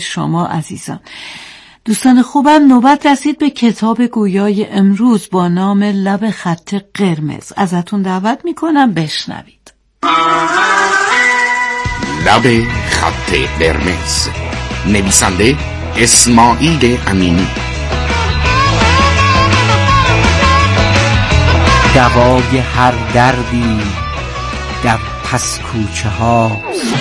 شما عزیزان. دوستان خوبم، نوبت رسید به کتاب گویای امروز با نام لب خط قرمز. ازتون دعوت میکنم بشنوید. لب خط قرمز، نویسنده اسماعیل امینی. دوای هر دردی در پس کوچه هاست.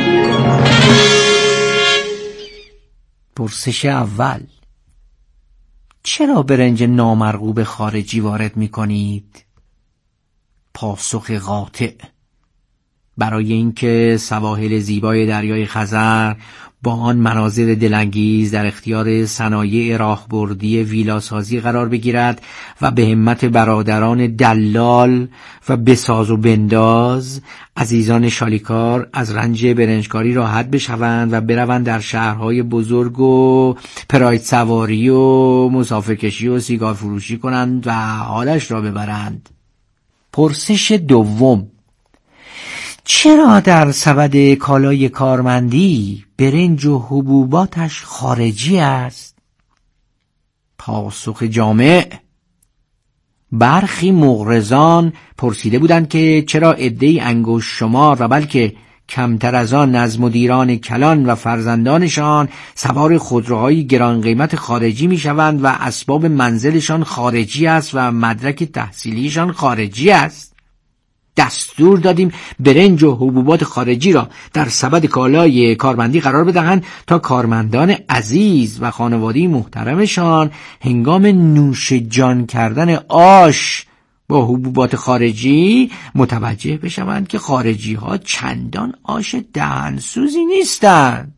پرسش اول: چرا برنج نامرغوب خارجی وارد می کنید؟ پاسخ قاطع: برای اینکه سواحل زیبای دریای خزر با آن مناظر دلانگیز در اختیار صنایع راهبردی ویلاسازی قرار بگیرد و به همت برادران دلال و بساز و بنداز عزیزان شالیکار از رنج برنجکاری راحت بشوند و بروند در شهرهای بزرگ و پراید سواری و مسافرکشی و سیگار فروشی کنند و حالش را ببرند. پرسش دوم: چرا در سبد کالای کارمندی برنج و حبوباتش خارجی است؟ پاسخ جامع: برخی مغرضان پرسیده بودند که چرا عده‌ای انگشت شمار و بلکه کمتر از آن از مدیران کلان و فرزندانشان سوار خودروهای گران قیمت خارجی می شوند و اسباب منزلشان خارجی است و مدرک تحصیلیشان خارجی است. دستور دادیم برنج و حبوبات خارجی را در سبد کالای کارمندی قرار بدهند تا کارمندان عزیز و خانواده محترمشان هنگام نوش جان کردن آش با حبوبات خارجی متوجه بشوند که خارجی ها چندان آش دهنسوزی نیستند.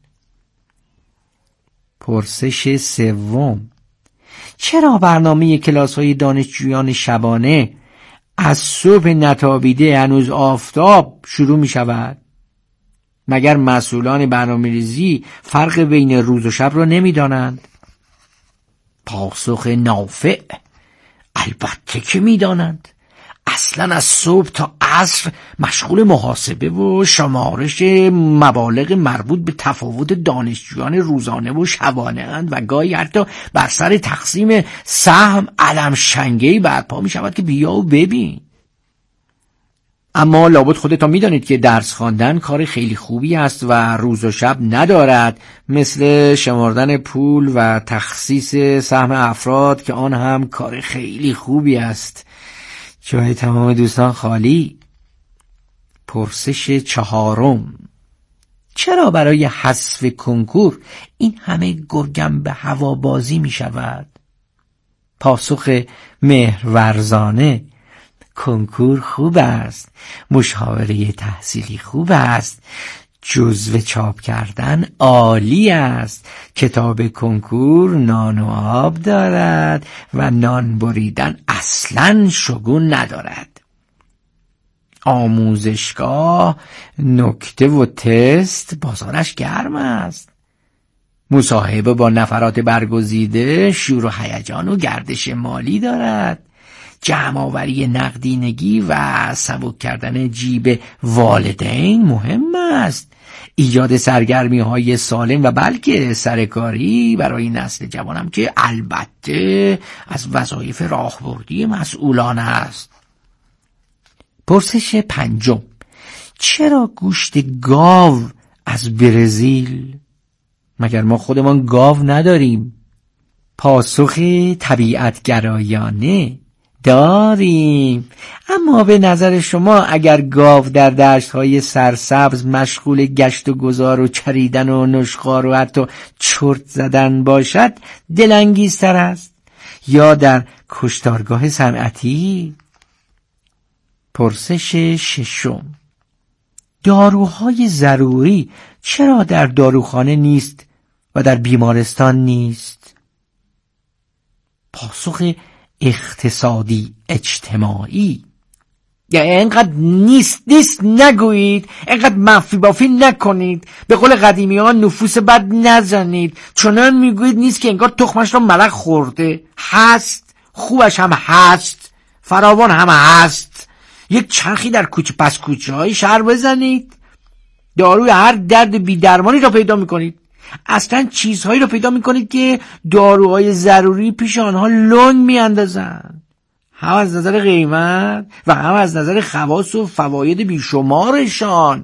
پرسش سوم: چرا برنامه کلاس‌های دانشجویان شبانه از صبح نتابیده هنوز آفتاب شروع می شود؟ مگر مسئولان برنامه‌ریزی فرق بین روز و شب را نمی دانند؟ پاسخ نافع: البته که می دانند. اصلا از صبح تا عصر مشغول محاسبه و شمارش مبالغ مربوط به تفاوت دانشجویان روزانه و شبانه اند و گاهی حتی بر سر تقسیم سهم علم شنگه‌ای برپا می شود که بیا و ببین. اما لابد خودتان می دانید که درس خواندن کار خیلی خوبی است و روز و شب ندارد، مثل شمردن پول و تخصیص سهم افراد که آن هم کار خیلی خوبی است. جای تمام دوستان خالی. پرسش چهارم: چرا برای حذف کنکور این همه گرگم به هوا بازی می شود؟ پاسخ مهرورزانه: کنکور خوب است، مشاوره تحصیلی خوب است، جزوه چاپ کردن عالی است، کتاب کنکور نان و آب دارد و نان بریدن اصلاً شگون ندارد. آموزشگاه نکته و تست بازارش گرم است. مصاحبه با نفرات برگزیده شور و هیجان و گردش مالی دارد. جمع‌آوری نقدینگی و سبک کردن جیب والدین مهم است. ایجاد سرگرمی‌های سالم و بلکه سرکاری برای نسل جوانم که البته از وظایف راهبردی مسئولان است. پرسش پنجم: چرا گوشت گاو از برزیل؟ مگر ما خودمان گاو نداریم؟ پاسخ طبیعت گرایانه: داریم. اما به نظر شما اگر گاو در دشت‌های سرسبز مشغول گشت و گذار و چریدن و نشخوار و حتی چرت زدن باشد دلانگیزتر است یا در کشتارگاه صنعتی؟ پرسش ششم: داروهای ضروری چرا در داروخانه نیست و در بیمارستان نیست؟ پاسخ اقتصادی اجتماعی: اینقدر نیست نگویید، اینقدر منفی بافی نکنید، به قول قدیمی ها نفوس بد نزنید، چنان میگویید نیست که انگار تخمش را ملک خورده. هست، خوبش هم هست، فراوان هم هست. یک چرخی در کوچه پس کوچه های شهر بزنید، داروی هر درد بی درمانی را پیدا میکنید. اصلا چیزهایی رو پیدا میکنید که داروهای ضروری پیش آنها لنگ میاندازن، هم از نظر قیمت و هم از نظر خواص و فواید بیشمارشان.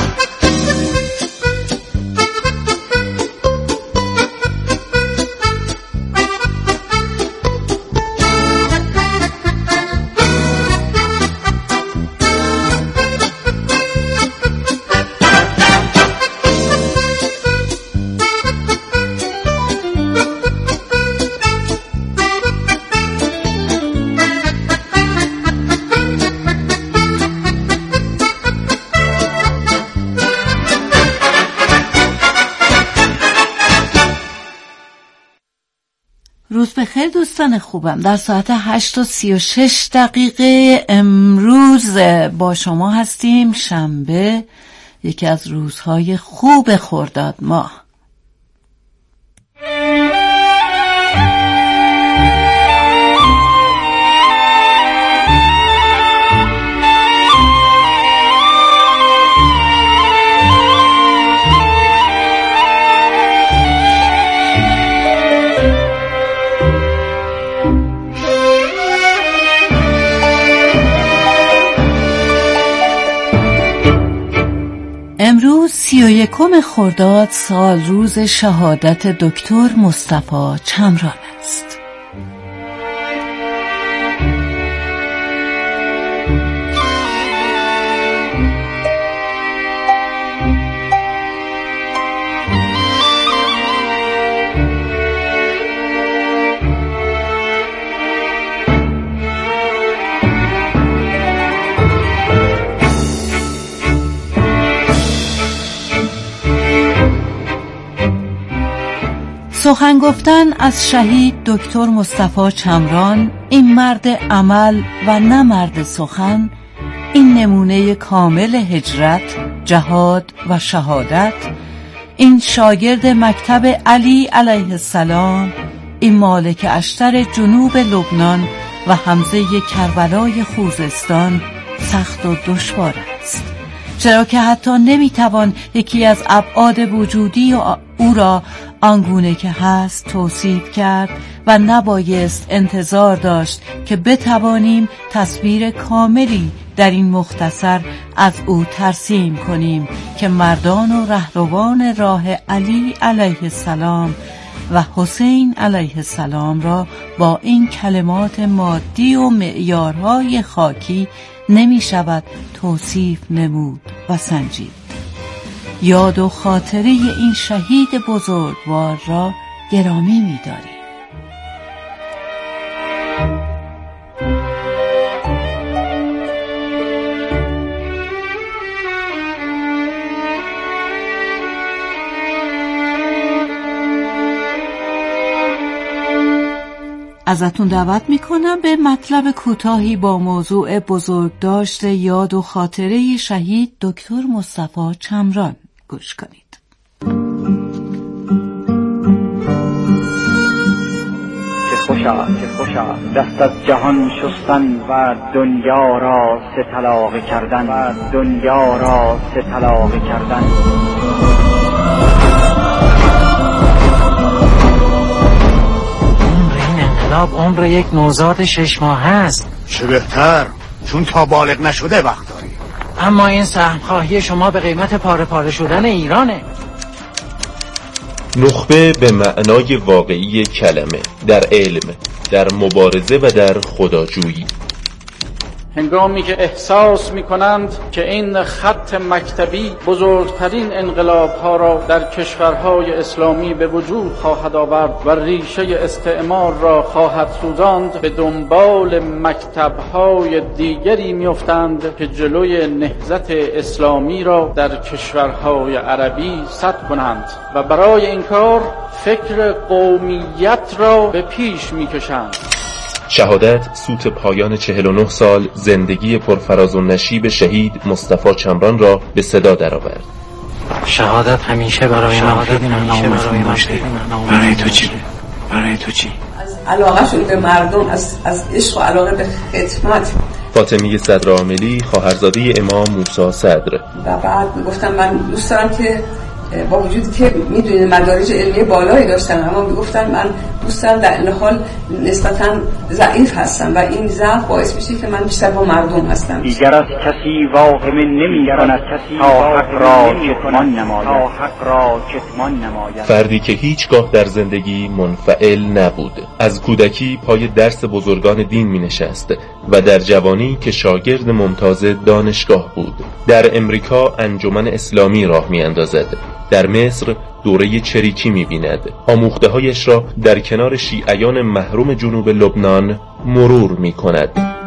روز بخیر دوستان خوبم. در ساعت 8:36 امروز با شما هستیم. شنبه، یکی از روزهای خوب خرداد ماه. امروز 31 خرداد سال روز شهادت دکتر مصطفی چمران است. سخن گفتن از شهید دکتر مصطفی چمران، این مرد عمل و نه مرد سخن، این نمونه کامل هجرت، جهاد و شهادت، این شاگرد مکتب علی علیه السلام، این مالک اشتر جنوب لبنان و حمزه کربلای خوزستان سخت و دشوار است، چرا که حتی نمیتوان یکی از ابعاد وجودی او را آنگونه که هست توصیف کرد و نبایست انتظار داشت که بتوانیم تصویر کاملی در این مختصر از او ترسیم کنیم که مردان و رهروان راه علی علیه السلام و حسین علیه السلام را با این کلمات مادی و معیارهای خاکی نمی شود توصیف نمود و سنجید. یاد و خاطره این شهید بزرگوار را گرامی می داریم. ازتون دعوت میکنم به مطلب کوتاهی با موضوع بزرگداشت یاد و خاطره شهید دکتر مصطفی چمران گوش کنید. چه خوشا دست از جهان شستن و دنیا را سه طلاقه کردن. عمر یک نوزاد 6 ماه است. چه بهتر، چون تا بالغ نشده وقت داری. اما این سهمخواهی شما به قیمت پاره پاره شدن ایرانه. نخبه به معنای واقعی کلمه، در علم، در مبارزه و در خداجویی. هنگامی که احساس می‌کنند که این خط مکتبی بزرگترین انقلاب‌ها را در کشورهای اسلامی به وجود خواهد آورد و ریشه استعمار را خواهد سوزاند، به دنبال مکتب‌های دیگری می‌افتند که جلوی نهضت اسلامی را در کشورهای عربی سد کنند و برای این کار فکر قومیت را به پیش می‌کشند. شهادت سوت پایان 49 سال زندگی پرفراز و نشیب شهید مصطفی چمران را به صدا درآورد. شهادت همیشه برای من خیلی نامفهوم داشته. برای تو چی؟ از علاقه‌شون به مردم، از عشق و علاقه به خدمت. فاطمی صدرعاملی خواهرزاده امام موسی صدر. و بعد میگفتم من دوست دارم که با وجودی که میدونید مدارج علمی بالایی داشتن، اما میگفتن من دوستم در این حال نسبتاً ضعیف هستم و این ضعف باعث میشه که من بیشتر با مردم هستم. دیگر از کسی واهم نمی‌کند تا حق را کتمان نماید. فردی که هیچگاه در زندگی منفعل نبود، از کودکی پای درس بزرگان دین می نشست و در جوانی که شاگرد ممتاز دانشگاه بود، در امریکا انجمن اسلامی راه می اندازد، در مصر دوره چریکی می بیند، آموخته هایش را در کنار شیعیان محروم جنوب لبنان مرور می کند.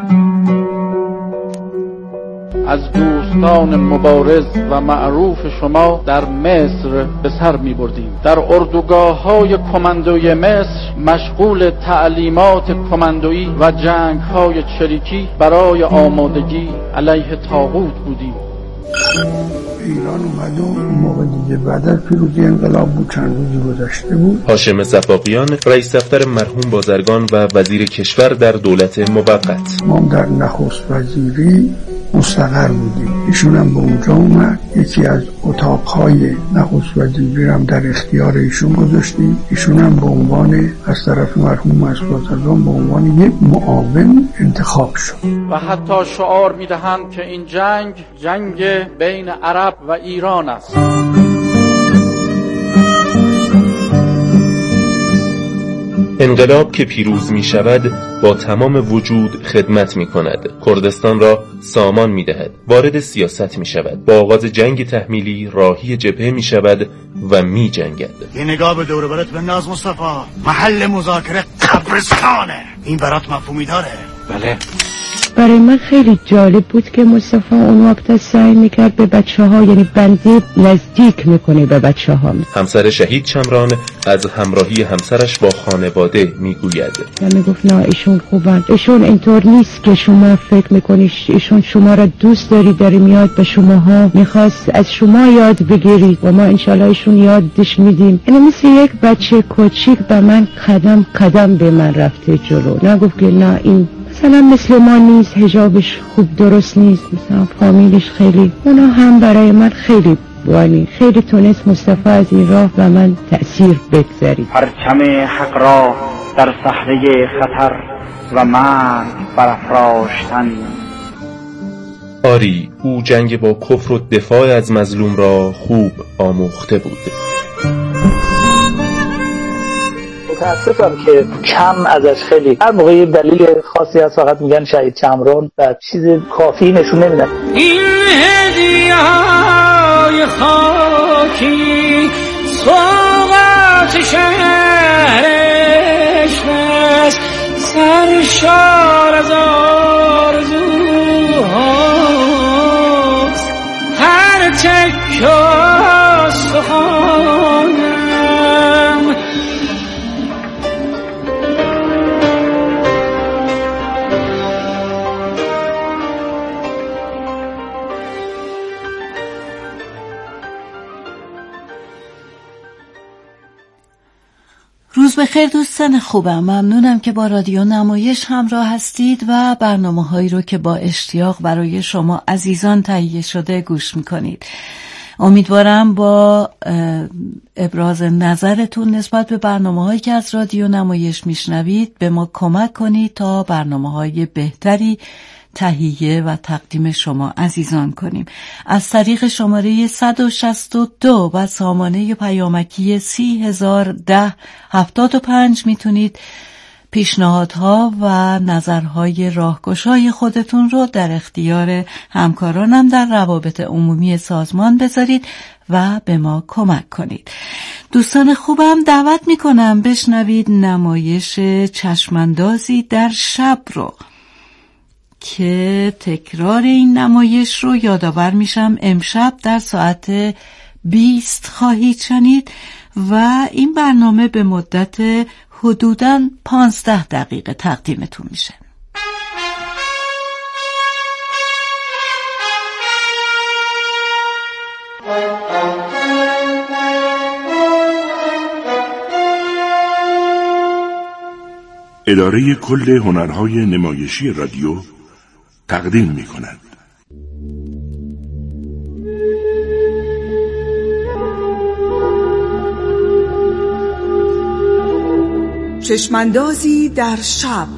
از دوستان مبارز و معروف شما در مصر به سر می بردیم. در اردوگاه‌های کماندوی مصر مشغول تعلیمات کماندویی و جنگ‌های چریکی برای آمادگی علیه طاغوت بودیم. ایران اومد و اون موقع دیگه بعد از پیروزی انقلاب بود، چند روزی گذشته بود. هاشم صفاقیان رئیس دفتر مرحوم بازرگان و وزیر کشور در دولت موقت. ما در نخست وزیری مستقر بودیم. ایشون هم به اونجا اومد، یکی از اتاقهای نخست وزیری هم در اختیار ایشون گذاشتیم. ایشون هم به عنوان از طرف مرحوم بازرگان به عنوان یک معاون انتخاب شد و حتی شعار میدهند که این جنگ بین عرب و ایران است. انقلاب که پیروز می شود با تمام وجود خدمت می کند، کردستان را سامان می دهد، وارد سیاست می شود، با آغاز جنگ تحمیلی راهی جبهه می شود و می جنگد. یه نگاه به دور برات بنداز مصطفی، محل مذاکره قبرستانه. این برات مفهومی داره؟ بله. برای من خیلی جالب بود که مصطفی اون وقت سعی میکرد به بچه‌ها، یعنی بنده نزدیک میکنه به بچه‌ها. همسر شهید چمران از همراهی همسرش با خانواده میگوید و میگفت نه ایشون خوبن، ایشون اینطور نیست که شما فکر میکنید، ایشون شما را دوست داره میاد به شماها، میخواست از شما یاد بگیرید و ما انشالله ایشون یادش میدیم. یعنی مثل یک بچه کوچیک به من قدم به من رفته جلو، نگفت که نه این مثلا مثل ما نیست، حجابش خوب درست نیست، مثلا فامیلش خیلی، اونا هم برای من خیلی خیلی تونست مصطفی از این راه و من تأثیر بگذارید. پرچم حق را در صحنه خطر و مرگ برافراشتن. آری، او جنگ با کفر و دفاع از مظلوم را خوب آموخته بود. متاسفم که کم ازش خیلی هر موقع دلیل خاصی هست فقط میگن شهید چمران و چیز کافی نشون نمیدن. این هدیه‌های خاکی سوغات شهرش هست، سرشار از آرزوهاست، هر تکه استخوانم روز بخیر دوستان خوبم، ممنونم که با رادیو نمایش همراه هستید و برنامه‌هایی رو که با اشتیاق برای شما عزیزان تهیه شده گوش میکنید. امیدوارم با ابراز نظرتون نسبت به برنامه‌هایی که از رادیو نمایش میشنوید به ما کمک کنید تا برنامه‌های بهتری تهیه و تقدیم شما عزیزان کنیم. از طریق شماره 162 و سامانه پیامکی 301075 میتونید پیشنهادها و نظرهای راهگشای خودتون رو در اختیار همکارانم در روابط عمومی سازمان بذارید و به ما کمک کنید. دوستان خوبم دعوت میکنم بشنوید نمایش چشماندازی در شب رو که تکرار این نمایش رو یادآور میشم امشب در ساعت 20 خواهید شنید و این برنامه به مدت حدوداً 15 دقیقه تقدیمتون میشه. اداره کل هنرهای نمایشی رادیو تقدیم می کند. چشماندازی در شب.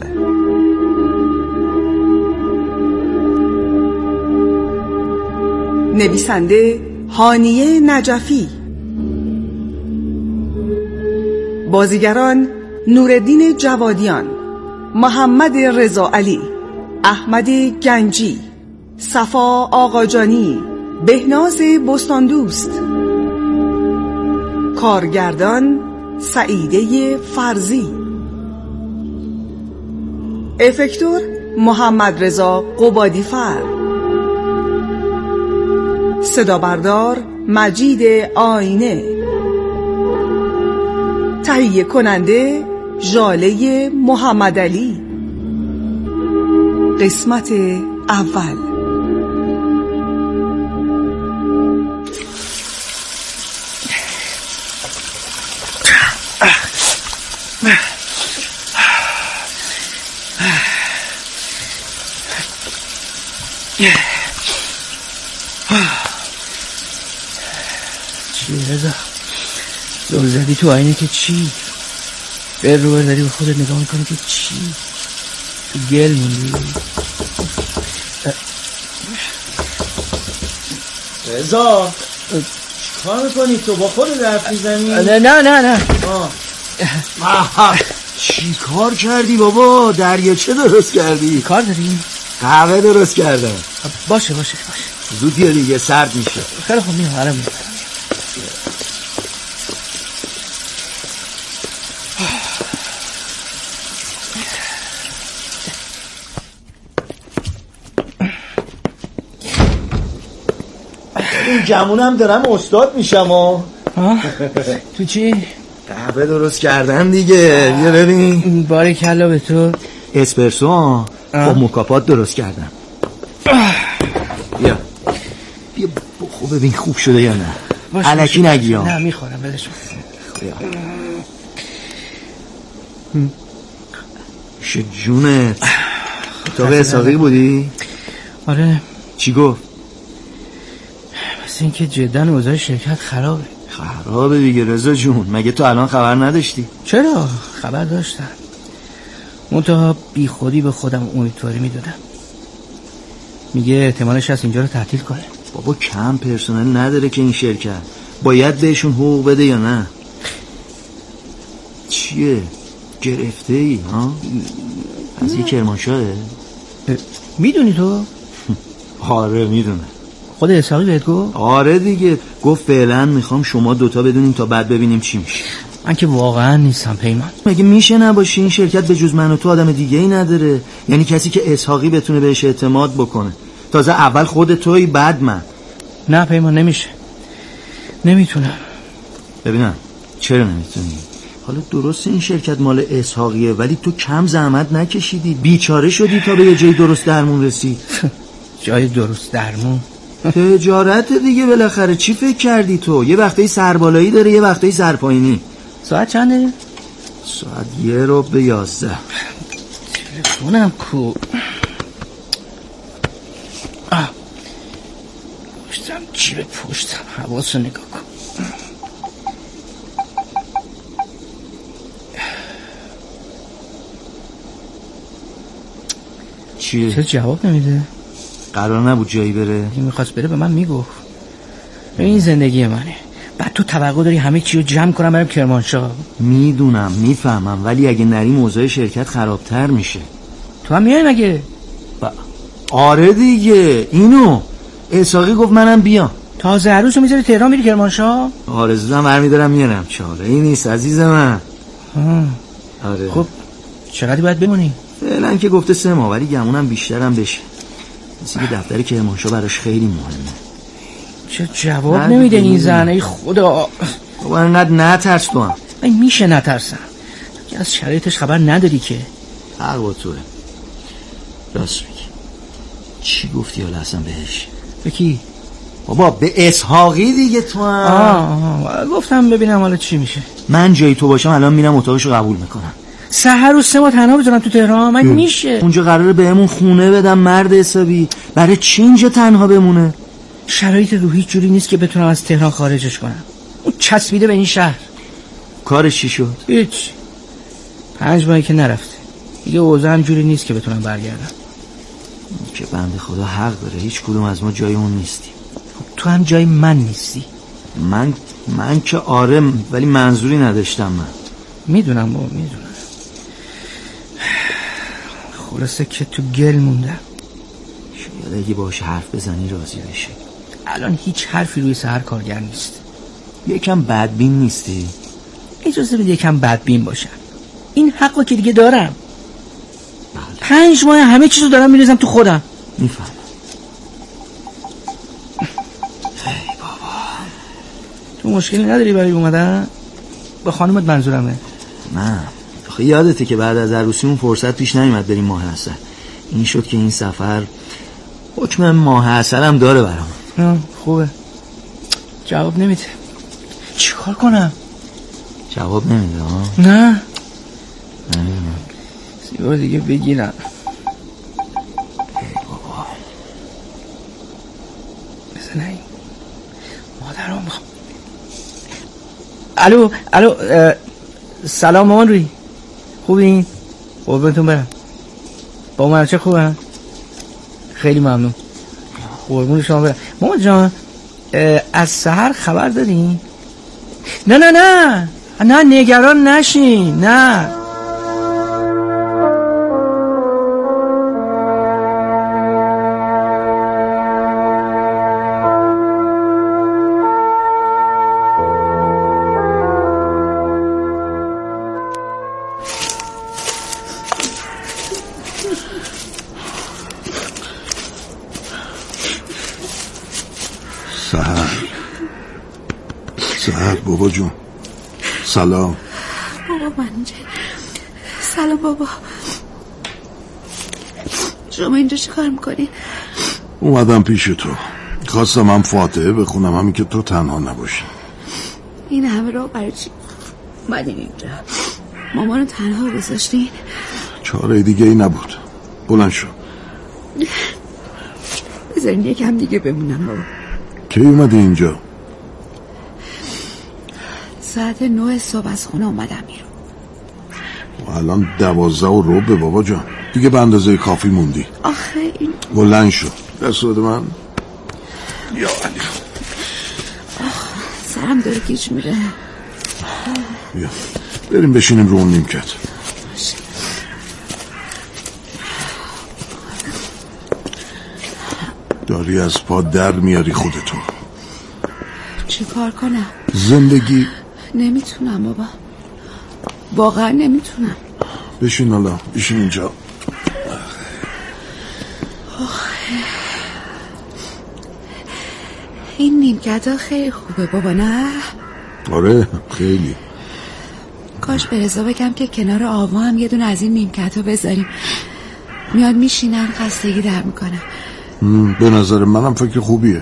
نویسنده هانیه نجفی. بازیگران نورالدین جوادیان، محمد رضا علی، احمد گنجی، صفا آقاجانی، بهناز بستاندوست. کارگردان سعیده فرزی. افکتور محمد رضا قبادیفر. صدا بردار مجید آینه. تهیه کننده ژاله محمد علی. قسمت اول. چی رضا؟ زل زدی تو آینه که چی؟ بر رو برداری به خودت نگاه میکنی که چی؟ تو گل موندی. رضا چیکار میکنی تو؟ با خودت حرف میزنی؟ نه چی کار کردی بابا؟ دریاچه درست کردی؟ کار داری؟ قهوه درست کردم. باشه زود بیا دیگه، سرد میشه. خیلی خوب، میام الان میام. این گمونم دارم استاد میشم. تو چی؟ قهوه درست کردن دیگه. بیا ببین. باریکلا به تو. اسپرسو با موکاپات درست کردم. بیا خوب ببین خوب شده یا نه. الکی نگی ها. نه میخورم بلش. جونت تو به اساقی بودی؟ آره. چی گفت؟ بس این که جدا اوضاع شرکت خرابه دیگه رضا جون. مگه تو الان خبر نداشتی؟ چرا؟ خبر داشتم، منتها بی خودی به خودم امیدواری میدادم. میگه احتمالش هست اینجا رو تعطیل کنه. بابا کم پرسنل نداره که این شرکت، باید بهشون حقوق بده یا نه؟ چیه؟ گرفته ای ها؟ از یه کرمانشاهه؟ میدونی تو؟ آره میدونه. خود اسحاقی بهت گفت؟ آره دیگه، گفت فعلا میخوام شما دوتا بدونیم تا بعد ببینیم چی میشه. من که واقعا نیستم پیمان. مگه میشه نباشی؟ این شرکت به جز من و تو آدم دیگه ای نداره. یعنی کسی که اسحاقی بتونه بهش اعتماد بکنه. تازه اول خود توی بعد من. نه پیمان نمیشه، نمیتونم. ببینم چرا نمیتونی؟ حالا درست این شرکت مال اسحاقیه ولی تو کم زحمت نکشیدی، بیچاره شدی تا به یه جای درست درمون رسید. جای درست درمون؟ تجارت دیگه بالاخره. چی فکر کردی تو؟ یه وقتایی سربالایی داره یه وقتایی سرپایینی. ساعت چنده؟ ساعت 11:50. تلفنم کو؟ پشتم جیب پشتم، حواس رو نگاه کن. چیه؟ چرا جواب نمیده؟ قرار نبود جایی بره؟ اگه میخواست بره به من میگفت. این زندگی منه، بعد تو توقع داری همه چی رو جمع کنم برم کرمانشاه؟ میدونم میفهمم، ولی اگه نری موضوع شرکت خرابتر میشه. تو هم میای مگه؟ آره دیگه، اینو اسحاقی گفت منم بیام. تازه عروس رو میذاری تهران میری کرمانشاه؟ آرزوام برمیدارم میارم، چاره ای نیست عزیز من. آره. خب چقدر باید بمونی؟ فعلا که گفته 3 ماه، ولی گمونم بیشترم بشه. مثل که دفتر کرمانشاه براش خیلی مهمه. چه جواب نمیده این زن؟ ای خدا. خب انقدر نترس تو هم. این میشه نترسم که از شرایطش خبر نداری که. حق با توه، راست میگی. چی گفتی حالا اصلا بهش؟ به کی؟ بابا به اسحاقی دیگه. تو هم گفتم ببینم حالا چی میشه. من جای تو باشم الان میرم اتاقشو قبول میکنم. سحر و 3 ماه تنها بذارم تو تهران؟ من میشه. اونجا قراره بهمون خونه بدم مرد حسابی. برای چی اینجا تنها بمونه؟ شرایط روحی جوری نیست که بتونم از تهران خارجش کنم. اون چسبیده به این شهر. کارش چی شد؟ هیچ. 5 ماهی که نرفته دیگه، اوضاع هم جوری نیست که بتونم برگردم. که بنده خدا حق داره، هیچ کدوم از ما جای اون نیستیم. تو هم جای من نیستی. من که آره، ولی منظوری نداشتم. من میدونم بابا، میدونم. خلاصه که تو گل موندم. شاید اگه باشه حرف بزنی راضی بشه. الان هیچ حرفی روی سحر کارگر نیست. یکم بدبین نیستی؟ اجازه بده یکم بدبین باشم. این حقو که دیگه دارم. 5 ماه همه چیزو دارم میریزم تو خودم. میفهم. تو مشکلی نداری برای اومدن؟ با خانومت منظورمه. نه آخه یادته که بعد از عروسیمون فرصت پیش نمیاد بریم ماه عسل. این شد که این سفر حکم ماه عسل هم داره برام. خوبه. جواب نمیده. چیکار کنم؟ جواب نمیده ها؟ نه نمیدونم. سیگار دیگه بگیرم. بابا بزن این مادرم میخوام. الو سلام مامان روی، خوبین؟ قربونتون برم. با من چه خوبه؟ خیلی ممنون. قربون شما برم. مامان جان از سحر خبر دارین؟ نه نگران نشین. نه سحر بابا جون سلام. بابا من اینجا. سلام بابا. شما اینجا چی کار میکنی؟ اومدم پیش تو، خواستم هم فاتحه بخونم همین که تو تنها نباشی. این همه رو برای چی اومدین اینجا؟ مامانو تنها گذاشتین؟ چاره دیگه ای نبود. بلند شو. بذارین یکم دیگه بمونم بابا. کی اومدی اینجا؟ ساعت 9 صبح از خونه اومدم بیرون. الان 12:15 بابا جان، دیگه به اندازه کافی موندی. آخه این بلند شو. دست بده من. یا علی سرم داره گیج میره. بیا بریم بشینیم رو اون نیمکت. داری از پا در میاری خودتو. چی کار کنم؟ زندگی. نمیتونم بابا، واقعا نمیتونم. بشین حالا، بشین اینجا. این نیمکت ها خیلی خوبه بابا، نه؟ آره خیلی. کاش به رضا بگم که کنار آوا هم یه دونه از این نیمکت ها بذاریم، میاد میشینن خستگی در میکنن. به نظر منم فکر خوبیه.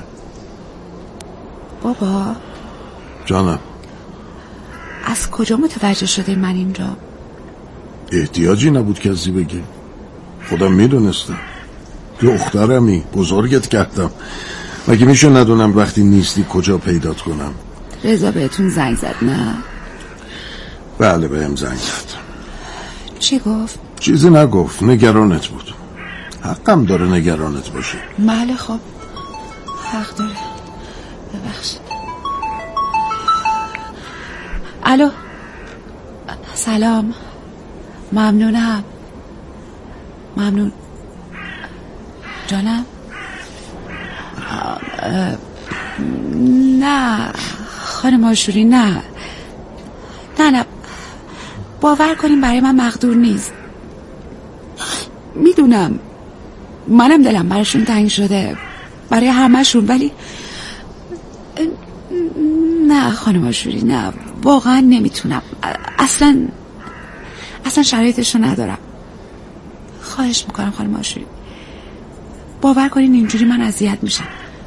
بابا جانم، از کجا متوجه شده من اینجا؟ احتیاجی نبود کسی بگی، خودم میدونستم. دخترمی، بزرگت کردم، مگه میشه ندونم وقتی نیستی کجا پیدات کنم؟ رضا بهتون زنگ زد نه؟ بله بهم زنگ زد. چی گفت؟ چیزی نگفت، نگرانت بود. حقم داره نگرانت باشه. بله خب حق داره. ببخشید. الو سلام. ممنونم. ممنون جانم. نه خانم آشوری، نه باور کنیم برای من مقدور نیست. میدونم منم دلم براشون تنگ شده، برای همه‌شون، ولی نه خانم آشوری، نه واقعا نمیتونم. اصلا شرایطشو ندارم. خواهش میکنم خانم آشوری، باور کنین اینجوری من اذیت میشم.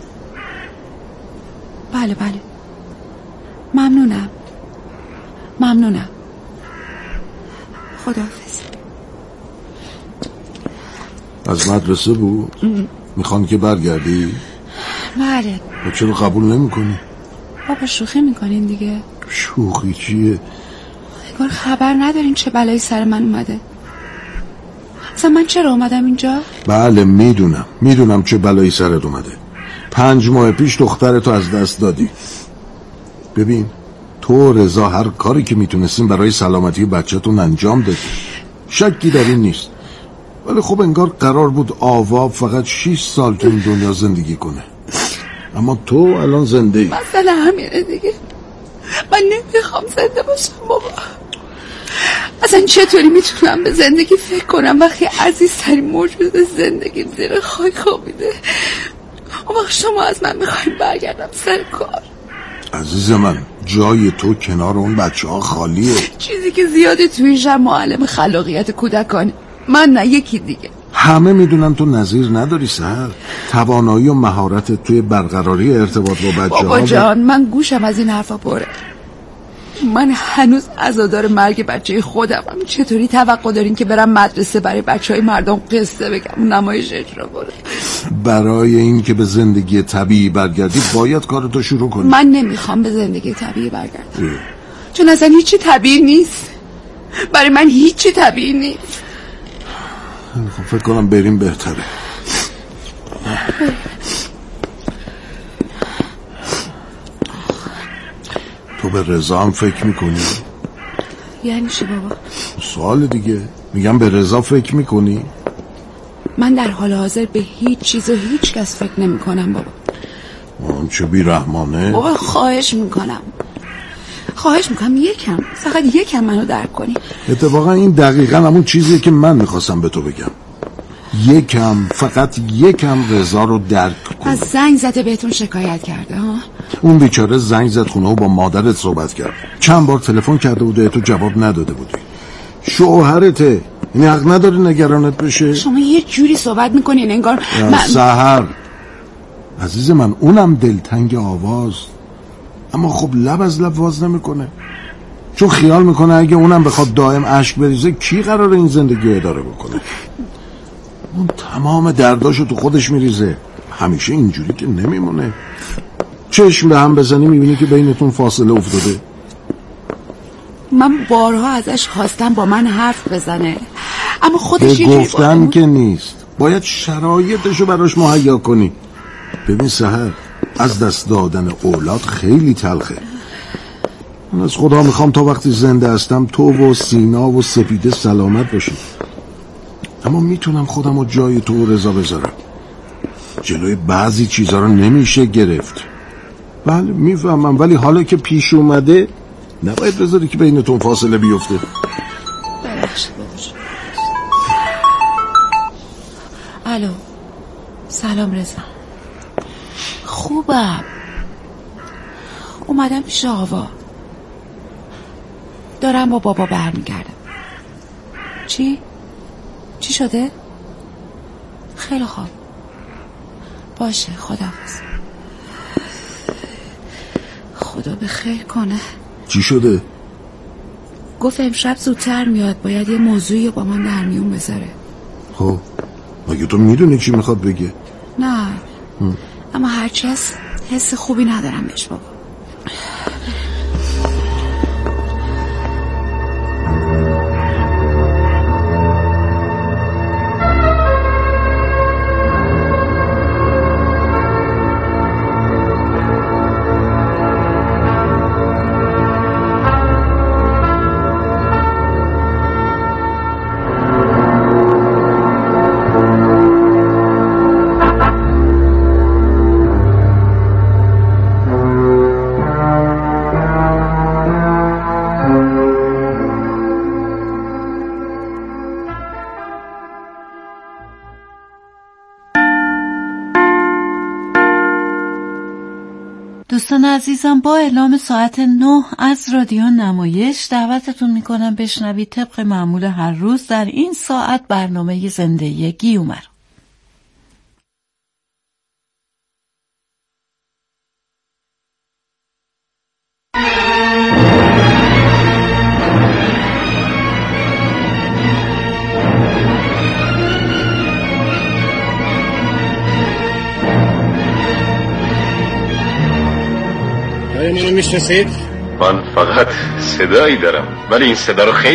بله ممنونم. خداحافظ. از مدرسه بود؟ میخوان که برگردی؟ بله. چرا قبول نمی کنی؟ بابا شوخی میکنین دیگه. شوخی چیه؟ انگار خبر ندارین چه بلایی سر من اومده. اصلا من چرا اومدم اینجا؟ بله میدونم چه بلایی سرت اومده. 5 ماه پیش دخترتو از دست دادی. ببین تو رضا هر کاری که میتونستین برای سلامتی بچه‌تون انجام دادی، شکی در این نیست. ولی خب انگار قرار بود آوا فقط 6 سال تو این دنیا زندگی کنه، اما تو الان زنده ای. مثلا همینه دیگه. من نمیخوام زنده باشم بابا. اصلا چطوری میتونم به زندگی فکر کنم وقتی عزیزترین موجود زندگی زیر خاک خوابیده؟ اون وقت شما از من میخواین برگردم سر کار؟ عزیز من جای تو کنار اون بچه ها خالیه. چیزی که زیاده توی شب معلم خلاقیت کودکانه، من نه یکی دیگه. همه میدونن تو نظیر نداری سهر. توانایی و مهارت توی برقراری ارتباط با بچه ها. بابا جان من گوشم از این حرفا پره. من هنوز عزادار مرگ بچه خودمم. چطوری توقع دارین که برم مدرسه برای بچهای مردم قصه بگم، نمایش اجرا کنم؟ برای این که به زندگی طبیعی برگردی باید کارتو شروع کنی. من نمیخوام به زندگی طبیعی برگردم چون اصلا هیچی طبیعی نیست. برای من هیچی طبیعی نیست. خب فکر کنم بریم بهتره. تو به رضا هم فکر میکنی؟ یعنی چی بابا؟ سوال دیگه. میگم به رضا فکر میکنی؟ من در حال حاضر به هیچ چیز و هیچ کس فکر نمی کنم بابا. چه بی‌رحمانه. بابا خواهش میکنم فقط یکم منو درک کنی. اتفاقا این دقیقا همون چیزیه که من میخواستم به تو بگم. فقط یکم رضا رو درک کن. از زنگ زده بهتون شکایت کرده ها؟ اون بیچاره زنگ زد خونه و با مادرت صحبت کرد. چند بار تلفن کرده بوده تو جواب نداده بودی. شوهرته، این حق نداره نگرانت بشه. شما یه جوری صحبت میکنین انگار سحر عزیز من اونم دلتنگ آواز، اما خب لب از لب واز نمیکنه، چون خیال میکنه اگه اونم بخواد دائم اشک بریزه کی قراره این زندگی اداره بکنه؟ اون تمام درداشو تو خودش میریزه. همیشه اینجوری که نمیمونه. چشم به هم بزنی میبینی که بینتون فاصله افتاده. من بارها ازش خواستم با من حرف بزنه، اما خودش به گفتن که نیست، باید شرایطشو براش مهیا کنی. ببین سحر، از دست دادن اولاد خیلی تلخه. من از خدا میخوام تا وقتی زنده هستم تو و سینا و سپیده سلامت باشی، اما میتونم خودم رو جای تو و رضا بذارم. جلوی بعضی چیزا رو نمیشه گرفت. بله میفهمم، ولی حالا که پیش اومده نباید بذاری که بینتون فاصله بیفته. ببخشید بابا. الو، سلام رضا. خوبم، اومدم پیش آوا، دارم با بابا برمیگردم. چی شده؟ خیلی خوب، باشه، خداحافظ. خدا به خیر کنه. چی شده؟ گفت امشب زودتر میاد، باید یه موضوعی با من در میون بذاره. خب مگه تو میدونی چی میخواد بگه؟ نه اما هرچی هست حس خوبی ندارم بهش بابا. دوستان عزیزم، با اعلام ساعت 9 از رادیو نمایش دعوتتون میکنم بشنوید طبق معمول هر روز در این ساعت برنامه زندگی گیومر. منو میشناسید؟ من فقط صدایی دارم، ولی این صدا رو خیلی